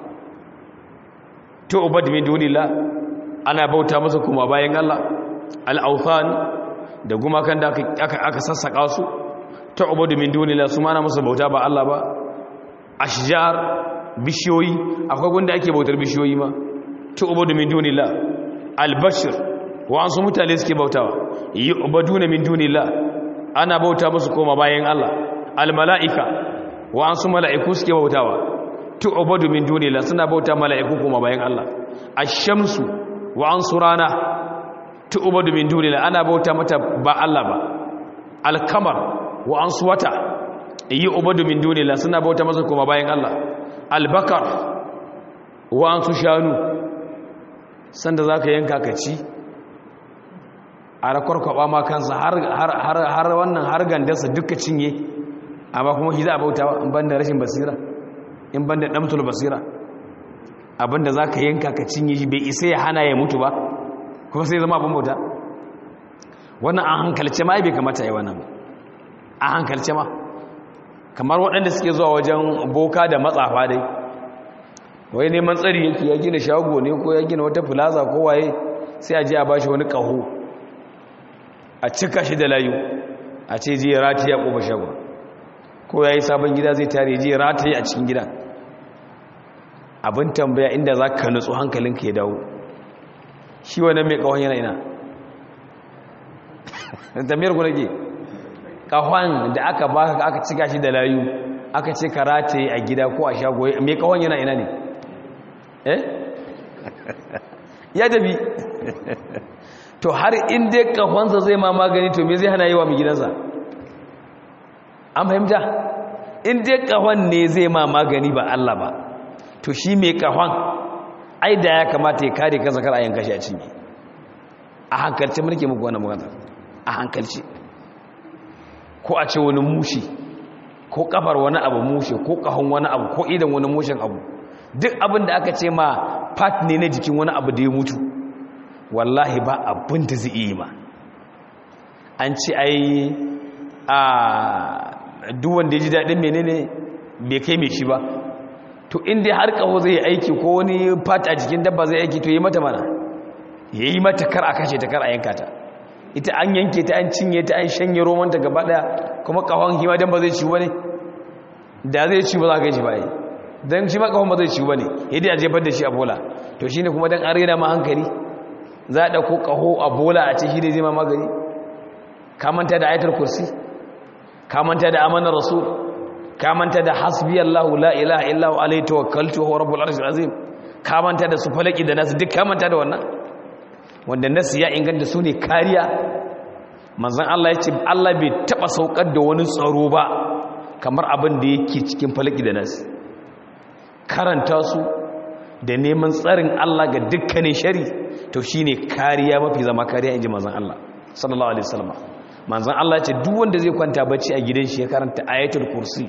to ubad min dunillah ana bauta masa kuma bayan Allah al-awthan da gumakan da aka sassaka su to ubad min dunillah su mana masa bauta ba Allah ba ashjar bishiyoyi akwai gunda ake bautar bishiyoyi ma tu'budu min dunillah al-bashir wa an su mutane suke bautawa yu'baduna min dunillah ana bauta musu koma bayan Allah al-mala'ika wa an su mala'iku suke bautawa tu'budu min dunillah suna bauta mala'iku koma bayan Allah ash-shamsu wa an su rana tu'budu min dunillah ana bauta mata ba Allah ba al-qamar wa an su wata yu'badu min dunillah suna bauta masa koma bayan Allah al-bakar wa an su shanu sanda zaka yanka ka ci a rakwarkwaba ma kansa har wannan har gandarsa duka cinye amma kuma shi za a bauta in banda rashin basira in banda damtul basira abinda za ka yanka ka cinye shi bai isa ya hana ya mutu ba kuma sai zama abin bauta wannan an hankalce ma bai kamata yi wannan a hankalce ma kamar waɗanda suke zuwa wajen boka da matsafa dai wai neman tsari yake ya gina shago ne ko ya gina wata plaza ko waye sai a je a bashi wani ƙaho a cika shi da layu a ce je rataye a ƙofa shagon ko ya yi sabon gida zai tare je rataye a cikin gida abin tambaya inda za ka nutsu hankalinka ya dawo shi wannan mai ƙahon yana ina tambayar ku nake ƙahon da aka baka aka cika shi da layu aka ce ka rataye a gida ko a shago mai ƙahon yana ina ne ya dabi to har inda kafansa zai ma magani to me zai hana yi wa mai gidansa an fahimta inda kafan ne zai ma magani ba Allah ba to shi mai kafan ai da ya kamata ya kare kansa kar a yanka shi a cinye a hankalce mulke muku wannan magana a hankalce ko a ce wani mushi ko kafar wani abu mushe ko kahon wani abu ko idan wani mushen abu duk abin da aka ce ma part ne na jikin wani abu da ya mutu wallahi ba abin da zai yi ma an ce ai a duwanda ya ji daɗin menene bai kai mai shi ba to inda har ƙaho zai yi aiki ko wani part a jikin dabba zai aiki to yi mata mana ya yi mata kar a kashe ta kar a yanka ta ita an yanke ta an cinye ta an shanye romanta gaba ɗaya kuma ƙahon hima don ba zai ciwo ba ne da zai ciwo ba za ka yi shi ba yi don shi ma ƙahon ba zai ciwo ba ne yadda a jefar da shi a bola to shi ne kuma don an rena ma hankali za a ɗauko ƙaho a bola a ce shi ne zai ma magani ka manta da ayatul kursi ka manta da amanar rasul ka manta da hasbiyallahu la ilaha illa huwa alayhi tawakkaltu huwa rabbul arshil azim ka manta da su falaki da nasu duk ka manta da wannan wanda nasu ya inganta su ne kariya manzon Allah ya ce Allah bai taba saukar da wani tsaro ba kamar abin da yake cikin falaki da nasu karanta su da neman tsarin Allah ga dukkanin shari to shine kariya mafi zama kariya inji manzon Allah sallallahu alaihi wasallam manzon Allah ce duk wanda zai kwanta bacci a gidan shi ya karanta ayatul kursi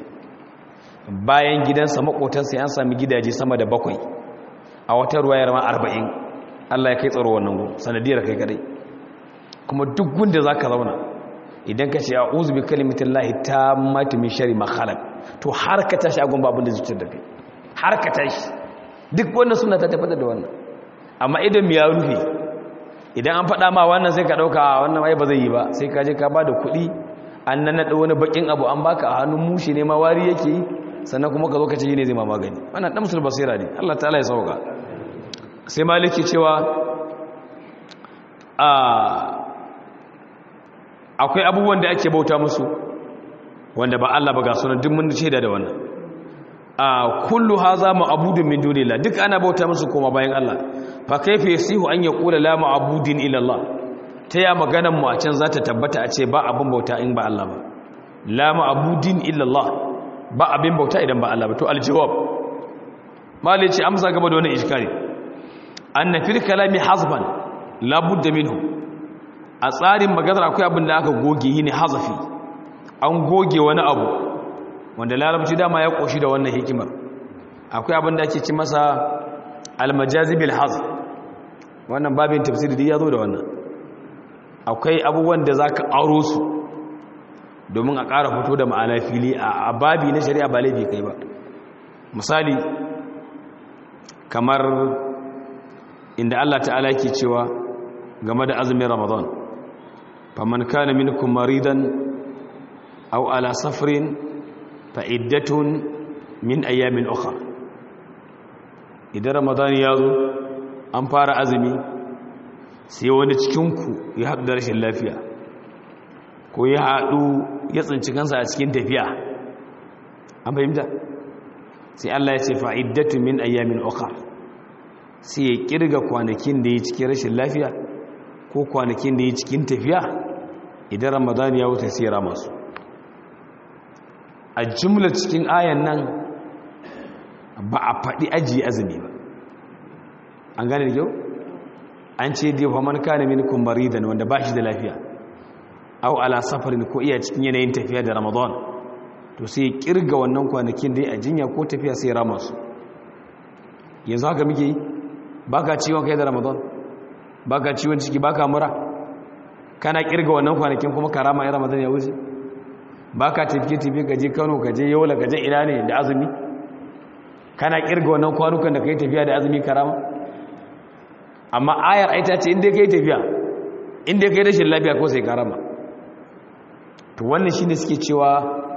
bayan gidansa makotansa ya sami gidaje sama da 7 a wata ruwayar ma 40 Allah ya kai tsaro wannan gun sanadiyar kai kadai kuma duk gunda zaka zauna idan ka ce a'udhu bi kalimatillahi tammati min sharri ma khalaq to har ka tashi agun babun da zuciyar da kai har ka tashi duk wannan sunna ta tabbata da wannan amma idan mu ya rufe idan an faɗa ma wannan sai ka ɗauka wannan ai ba zai yi ba sai ka je ka ba da kuɗi an nan naɗa wani baƙin abu an baka a hannun mushi ne ma wari yake yi sannan kuma ka zo ka ce ne zai ma magani wannan ɗan musul basira ne Allah ta'ala ya sauka sai maliki cewa akwai abubuwan da ake bauta musu wanda ba Allah ba ga sunan duk mun shaida da wannan kullu haza ma'budun min dunillah duk ana bauta musu koma bayan Allah fa kaifa yasihu an yaqula la ma'budin illa Allah ta ya maganan mu a can za ta tabbata a ce ba abin bauta in ba Allah ba la ma'budin illa Allah ba abin bauta idan ba Allah ba to aljawab malai ce amsa gaba da wannan iskari anna fil kalami hazban la budda minhu a tsarin maganar akwai abin da aka goge yi ne hazafi an goge wani abu wanda larabci dama ya koshi da wannan hikimar akwai abin da ake ci masa almajazibil hazf wannan babin tafsiri da ya zo da wannan akwai abubuwan da zaka aro su domin a ƙara fito da ma'ana fili a babi na shari'a ba laifi kai ba misali kamar inda Allah ta'ala yake cewa game da azumin Ramadan faman kana minkum maridan aw ala safrin fa'iddatun min ayyamin ukhra idan Ramadan ya zo an fara azumi sai wani cikinku ya haɗu da rashin lafiya ko ya haɗu ya tsinci kansa a cikin tafiya, an fahimta? sai Allah ya ce fa'iddatu min ayyamin ukhra, sai ya kirga kwanakin da ya cikin rashin lafiya ko kwanakin da ya cikin tafiya, idan Ramadan ya wuce sai ya rama su. A jumla cikin ayan nan ba a faɗi ajiye azumi ba, an gane da kyau? An ce dai fa man kana minkum maridan, wanda ba shi da lafiya, aw ala safarin, ko iya cikin yanayin tafiya da Ramadan, to sai ya kirga wannan kwanakin da ya jinya ko tafiya sai ya rama su. Yanzu haka muke yi, baka ciwon kai da Ramadan, baka ciwon ciki, baka mura, kana kirga wannan kwanakin kuma ka rama ya Ramadan ya wuce? Baka tafiye ka je Kano, ka je Yola, ka je ina ne da azumi, kana kirga wannan kwanukan da kai tafiya da azumi ka rama? Amma ayar aita ce inda kai tafiya, inda kai rashin lafiya ko sai ka rama. To wannan shine suke cewa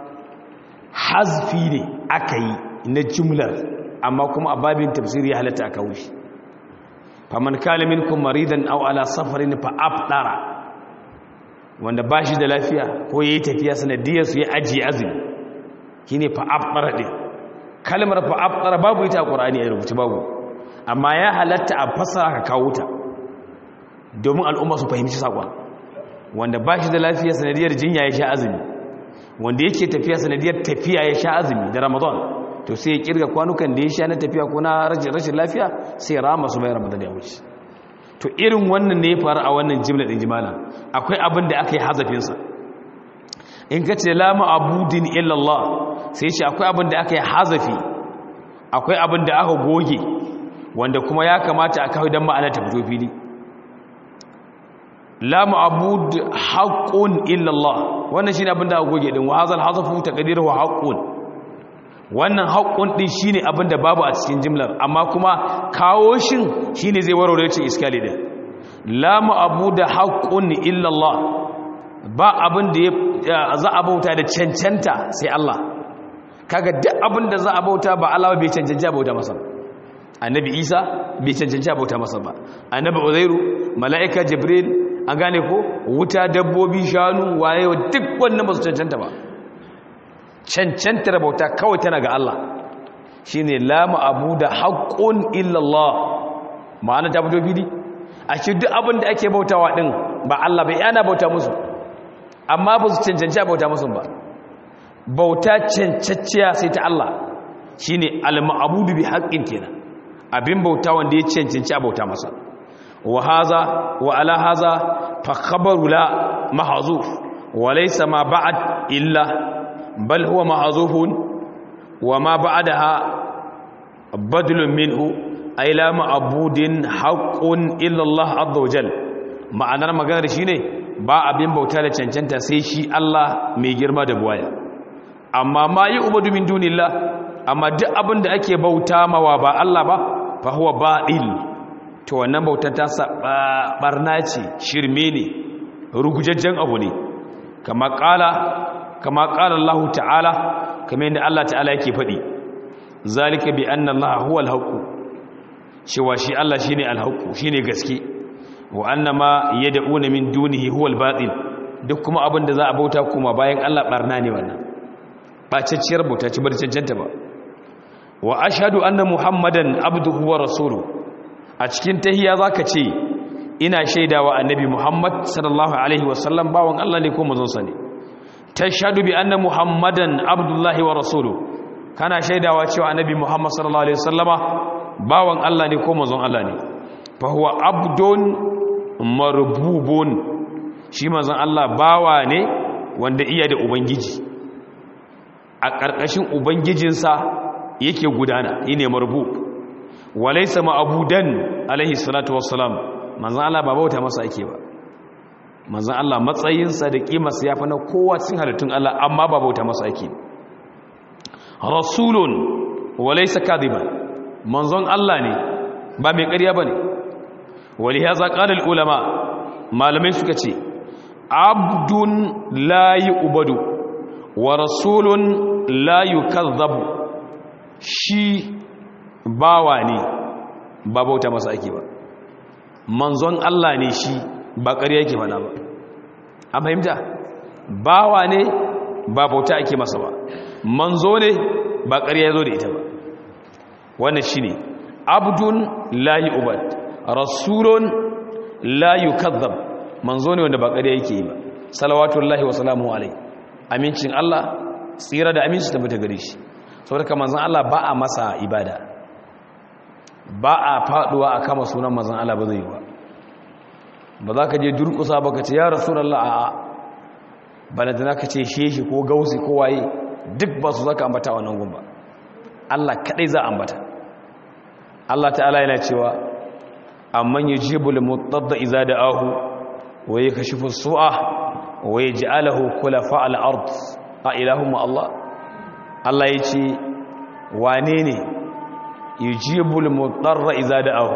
hazfi ne aka yi na jumlar, amma kuma a babin tafsiri ya halatta aka wuce. faman kana minkum maridan aw ala safarin fa afdara, wanda bashi da lafiya ko yayi tafiya sanadiyar su ya ajiye azumi, shine fa afdara din. kalmar fa afdara babu ita a Qur'ani a rubuce, babu, amma ya halatta a fasara ka kawo ta domin al'umma su fahimci sakon. Wanda bashi da lafiya sanadiyar jinya ya sha azumi, wanda yake tafiya sanadiyar tafiya ya sha azumi da Ramadan, to sai ya kirga kwanukan da ya sha na tafiya ko na rashin lafiya sai ya rama su bayan Ramadan ya wuce. To irin wannan ne ya faru a wannan jimla din jimala. Akwai abin da aka yi hazafin sa, in ka ce la ma'budin illa Allah, sai ce akwai abin da aka yi hazafi, akwai abin da aka goge, wanda kuma ya kamata a kawo dan ma'ana ta fito fili. La ma'bud haqqun illa Allah, wannan shine abin da aka goge din, wa hazal hazafu taqdiruhu haqqun. Wannan haqqun din shine abin da babu a cikin jimlar, amma kuma kawo shin shine zai warware cin iskali din. La ma'bud haqqun illa Allah, ba abin da za a bauta da cancanta sai Allah. Kaga duk abin da za a bauta ba Allah bai cancanci bauta masa. Annabi Isa bai cancanci bauta masa ba, Annabi Uzairu, mala'ika Jibril, an gane ko, wuta, dabbobi, shanu, waye, duk wannan ba su cancanta ba. Cancantar bauta kawai tana ga Allah, shine la ma'budu haqqun illa Allah. Ma'ana ta fito fili, a shi duk abin da ake bautawa din ba Allah bai yana bauta musu, amma ba su cancanci bauta musu ba. Bauta cancacciya sai ta Allah, shine al-ma'budu bi haqqin kenan, abin bauta wanda ya cancanci bauta masa. wa ala haza fa khabaru la mahzuf wa laysa ma ba'd illa, bal huwa mahzufun wa ma ba'daha badlun minhu, ay la ma'budin haqqun illa Allah azza wa jal. Ma'anar maganar shine ba abin bauta da cancanta sai shi Allah mai girma da buwaya. Amma ma yi ubadu min dunillah, amma duk abin da ake bauta mawa ba Allah ba, fa huwa ba'il, to wannan bautar ta barna ce, shirme ne, rugujajjen abu ne. Kama qala Allah ta'ala, kamar yadda Allah ta'ala yake faɗi, zalika bi anna Allah huwa al-haqq, cewa shi Allah shine al-haqq, shine gaske, wa annama yad'una min dunihi huwa al-batil, duk kuma abin da za a bauta kuma bayan Allah barna ne, wannan bacacciyar bauta ce, bar cancanta ba. Wa ashhadu anna muhammadan abduhu wa rasuluhu, a cikin tahiyya zaka ce ina shaidawa annabi Muhammad sallallahu alaihi wasallam bawon Allah ne ko manzon sa ne. Tashhadu bi anna muhammadan abdullahi wa rasuluhu, kana shaidawa cewa annabi Muhammad sallallahu alaihi wasallama bawon Allah ne ko manzon Allah ne. Fa huwa abdun marbubun, shi manzon Allah bawa ne wanda iya da ubangiji, a ƙarƙashin ubangijinsa yake gudana, yine marbub. Walaysa ma'budan alaihi salatu wassalam, manzon Allah ba bauta masa ake ba. Manzon Allah matsayinsa da kimarsa yafi na kowa cikin halittun Allah, amma ba bauta masa ake. Rasulun walaysa kadiban, manzon Allah ne ba mai ƙarya bane. Walihaza qala ulama, malamai suka ce abdun la yu'badu wa rasulun la yukazzabu, shi bawa ne ba bauta masa ake ba. manzon Allah ne shi ba ƙarya yake faɗa ba an fahimta bawa ne ba bauta ake masa ba manzo ne ba ƙarya ya zo da ita ba wannan shine abdun la yu'bad rasulun la yukazzab manzo ne wanda ba ƙarya yake yi ba salawatullahi wa salamuhu alaihi amincin Allah tsira da aminci tabbata gare shi saboda kamar manzon Allah ba a masa ibada ba a faduwa a kama sunan manzon Allah ba zai yi ba za ka je durkusa ba ka ce ya rasulullah a'a balantana ka ce sheshi ko gausi ko waye duk ba su zaka ambata wannan gun ba Allah kadai za ambata Allah ta'ala yana cewa amman yujibul mutadda idza da'ahu wa yakashifu su'a wa yaj'aluhu khulafa al-ard a ilahumma Allah yace wane ne yujibul mutarra idza da'ahu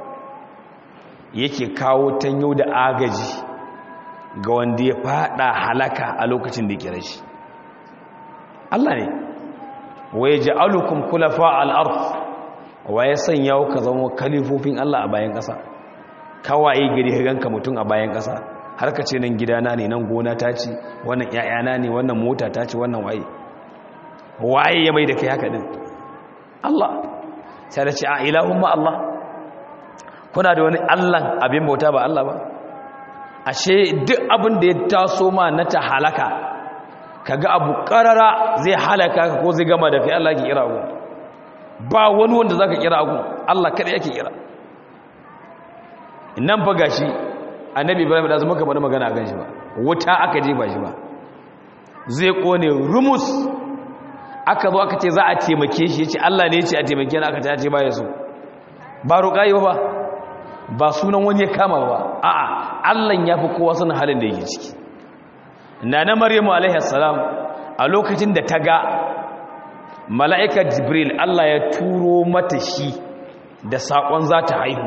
yake kawo tanyo da agaji ga wanda ya fada halaka a lokacin da kira shi Allah ne wa yaj'alukum khulafa al-ard wa ya sanya ka zama kalifofin Allah a bayan ƙasa kawai gari ganka mutum a bayan ƙasa har ka ce nan gidana ne nan gona ta ce wannan ƴaƴana ne wannan mota ta ce wannan waye ya mai da kai haka din Allah sai da ce a ilahumma Allah kuna da wani Allah abin bauta ba Allah ba ashe duk abin da ya taso ma na ta halaka kaga abu karara zai halaka ko zai gama da kai Allah ke kira ku ba wani wanda zaka kira ku Allah kada yake kira nan fa gashi annabi Ibrahim da zama kamar magana a ganshi ba wuta aka je ba shi ba zai kone rumus aka zo aka ce za a taimake shi yace Allah ne yace a taimake ni aka ce ba ya so ba roƙa yi ba sunan wani ya kama ba a'a Allah ya fi kowa sanin halin da yake ciki nana Maryamu alaiha salam a lokacin da ta ga mala'ika Jibril Allah ya turo mata shi da sakon za ta haihu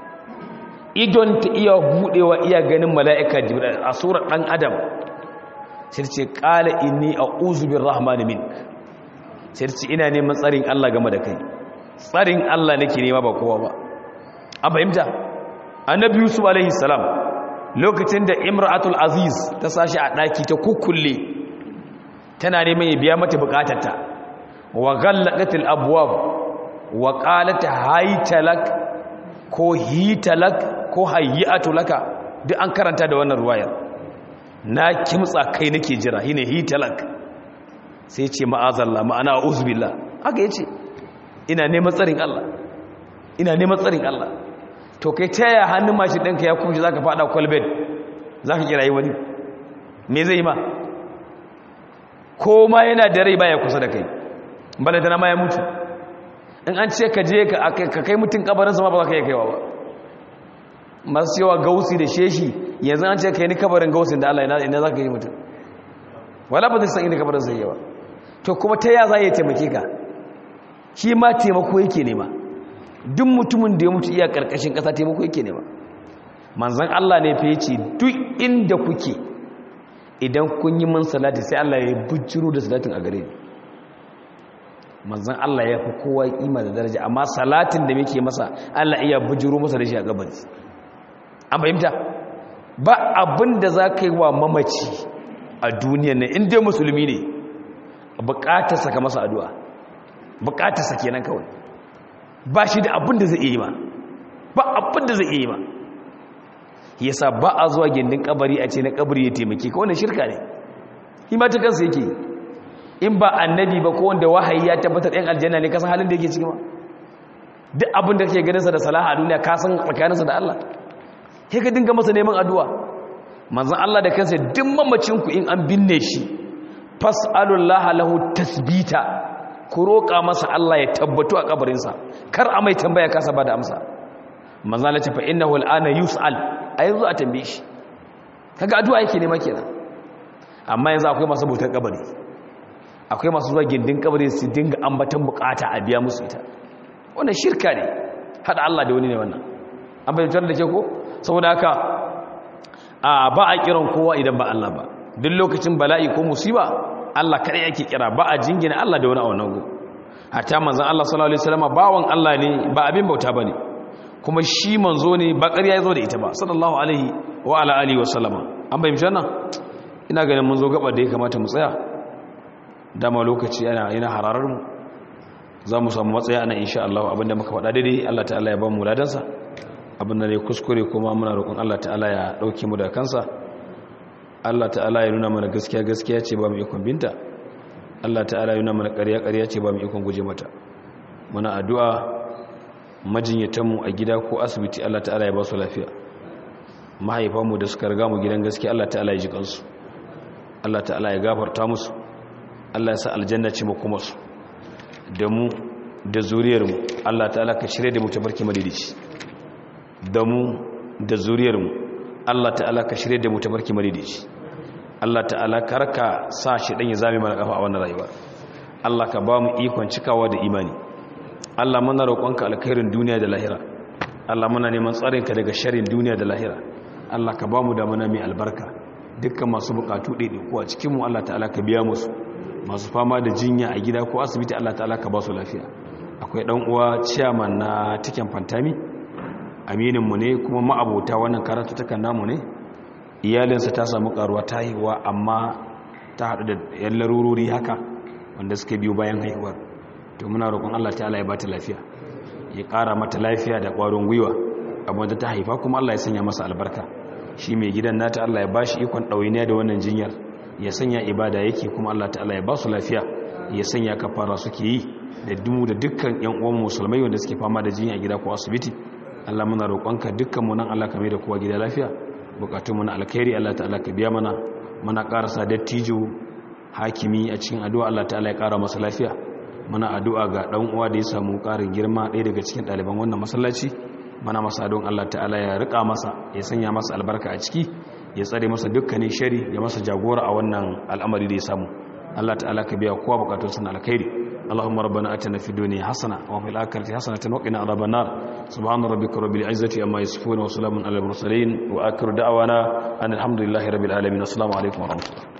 idon ta iya budewa iya ganin mala'ika Jibril a surar dan adam sai ce qala inni a'udhu birrahmani mink sai ce ina neman tsarin Allah game da kai tsarin Allah nake nema ba kowa ba a fahimta annabi Yusuf alaihi salam lokacin da imra'atul aziz ta sashi a daki ta kukkulle tana neman ya biya mata bukatarta wa ghallaqatil abwab wa qalat haytalak ko hitalak ko hayyatu laka duk an karanta da wannan ruwayar na kimtsa kai nake jira shine hitalak sai ce ma'azallah ma'ana uzbillah haka yace ina neman tsarin Allah ina neman tsarin Allah to kai taya hannun mashi ɗinka ya kuma zaka fada kwalbet zaka kira yi wani me zai ma ko ma yana da rai baya kusa da kai bala da ma ya mutu in an ce ka je ka kai mutun kabarin sa ma ba za ka yi kaiwa ba masu yawa gausi da sheshi yanzu an ce kai ni kabarin gausin da Allah ina za ka yi mutum wala ba zai san ina kabarin sai yawa to kuma ta ya za ya taimake ka shi ma taimako yake nema duk mutumin da ya mutu iya karkashin ƙasa taimako yake nema manzan Allah ne fa yace duk inda kuke idan kun yi man salati sai Allah ya bujiro da salatin a gare ni manzan Allah ya fi kowa kima da daraja amma salatin da muke masa Allah iya bujiro masa da shi a gabani an fahimta ba abin da za ka yi wa mamaci a duniya ne inda musulmi ne bukatarsa ka masa addu'a bukatarsa kenan kawai ba shi da abin da zai yi ma ba abin da zai yi ma yasa ba a zuwa gindin kabari a ce na kabari ya taimake ka wannan shirka ne shi ma ta kansa yake in ba annabi ba ko wanda wahayi ya tabbatar ɗan aljanna ne kasan halin da yake ciki ma duk abin da kake ganin sa da salaha a duniya ka san tsakaninsa da Allah sai ka dinga masa neman addu'a manzon Allah da kansa duk mamacin ku in an binne shi fas'alullaha lahu tasbita ku roƙa masa Allah ya tabbatu a kabarinsa kar a mai tambaya kasa ba da amsa manzo Allah ce fa innahu al'ana yus'al a yanzu a tambaye shi kaga addu'a yake nema kenan amma yanzu akwai masu bautar kabari akwai masu zuwa gindin kabari su dinga ambatan bukata a biya musu ita wannan shirka ne hada Allah da wani ne wannan an bayyana da ke ko saboda haka ba a kiran kowa idan ba Allah ba duk lokacin bala'i ko musiba Allah kadai yake kira ba a jingina Allah da wani a wannan go hatta manzon Allah sallallahu alaihi wasallam bawan Allah ne ba abin bauta bane kuma shi manzo ne ba ƙarya ya zo da ita ba sallallahu alaihi wa ala alihi wa sallama an bayyana wannan ina ganin mun zo gaba da ya kamata mu tsaya dama lokaci yana hararar mu za mu samu matsaya ana insha Allah abinda muka faɗa daidai Allah ta'ala ya ba mu ladansa abinda ne kuskure kuma muna roƙon Allah ta'ala ya ɗauke mu da kansa Allah ta'ala ya nuna mana gaskiya gaskiya ce ba mu ikon binta Allah ta'ala ya nuna mana ƙarya ƙarya ce ba mu ikon guje mata muna addu'a majinyatanmu a gida ko asibiti Allah ta'ala ya ba su lafiya mahaifanmu da suka riga mu gidan gaskiya Allah ta'ala ya ji kansu Allah ta'ala ya gafarta musu Allah ya sa aljanna ce makomarsu da mu da zuriyarmu Allah ta'ala ka shirye da mu tabarki madidici da mu da zuriyarmu Allah ta'ala ka shirye da mu tabarki madidici Allah ta'ala karka sa shi dan ya zame mana kafa a wannan rayuwa Allah ka ba mu ikon cikawa da imani Allah muna roƙonka alkhairin duniya da lahira Allah muna neman tsarinka daga sharrin duniya da lahira Allah ka ba mu da mana mai albarka dukkan masu bukatu ɗaiɗe ko a cikinmu Allah ta'ala ka biya musu masu fama da jinya a gida ko asibiti Allah ta'ala ka ba su lafiya akwai ɗan uwa ciyaman na tiken fantami amininmu ne kuma ma'abota wannan karatu takan namu ne iyalinsa ta samu karuwa ta haihuwa amma ta haɗu da yan larurori haka wanda suka biyo bayan haihuwar to muna roƙon Allah ta'ala ya ba ta lafiya ya ƙara mata lafiya da ƙwarin gwiwa abin da ta haifa kuma Allah ya sanya masa albarka shi mai gidan nata Allah ya bashi ikon ɗawainiya da wannan jinyar ya sanya ibada yake kuma Allah ta'ala ya ba su lafiya ya sanya kafara suke yi da dukkan yan uwan musulmai wanda suke fama da jinya a gida ko asibiti Allah muna roƙonka dukkan mu nan Allah ka mai da kowa gida lafiya bukatun mu na alkhairi Allah ta'ala ka biya mana muna ƙarasa dattijo hakimi a cikin addu'a Allah ta'ala ya ƙara masa lafiya muna addu'a ga dan uwa da ya samu ƙarin girma ɗaya daga cikin ɗaliban wannan masallaci mana masa don Allah ta'ala ya rika masa ya sanya masa albarka a ciki ya tsare masa dukkanin shari ya masa jagora a wannan al'amari da ya samu Allah ta'ala ka biya kowa bukatun sana alkhairi Allahumma rabbana atina fid dunya hasana wa fil akhirati hasanatan wa qina adhaban nar subhana rabbika rabbil izzati amma yasifun wa salamun alal mursalin wa akhiru da'wana alhamdulillahi rabbil alamin assalamu alaikum wa rahmatullahi